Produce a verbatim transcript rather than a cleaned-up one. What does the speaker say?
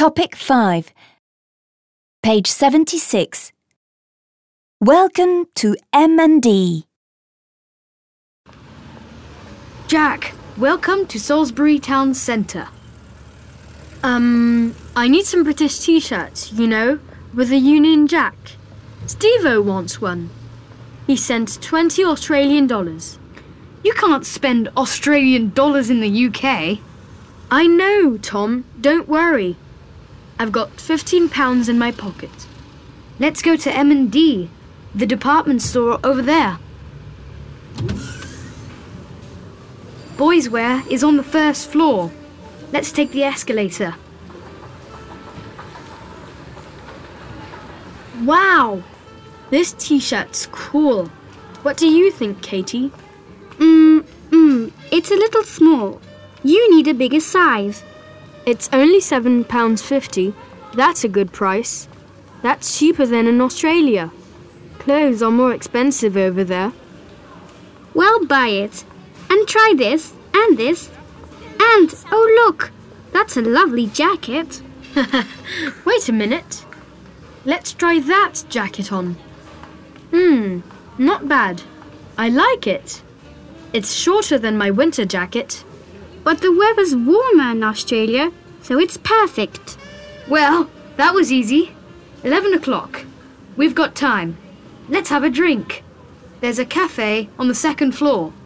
Topic five. Page seventy-six. Welcome to M and D. Jack, welcome to Salisbury Town Centre. Um, I need some British t-shirts, you know, with a Union Jack. Steve-O wants one. He sent twenty Australian dollars. You can't spend Australian dollars in the U K. I know, Tom. Don't worry. I've got fifteen pounds in my pocket. Let's go to M and D, the department store over there. Boys' wear is on the first floor. Let's take the escalator. Wow! This t-shirt's cool. What do you think, Katie? Mm, mm, it's a little small. You need a bigger size. It's only seven pounds fifty. That's a good price. That's cheaper than in Australia. Clothes are more expensive over there. Well, buy it. And try this, and this. And, oh look, that's a lovely jacket. Wait a minute. Let's try that jacket on. Hmm, not bad. I like it. It's shorter than my winter jacket. But the weather's warmer in Australia, so it's perfect. Well, that was easy. Eleven o'clock. We've got time. Let's have a drink. There's a cafe on the second floor.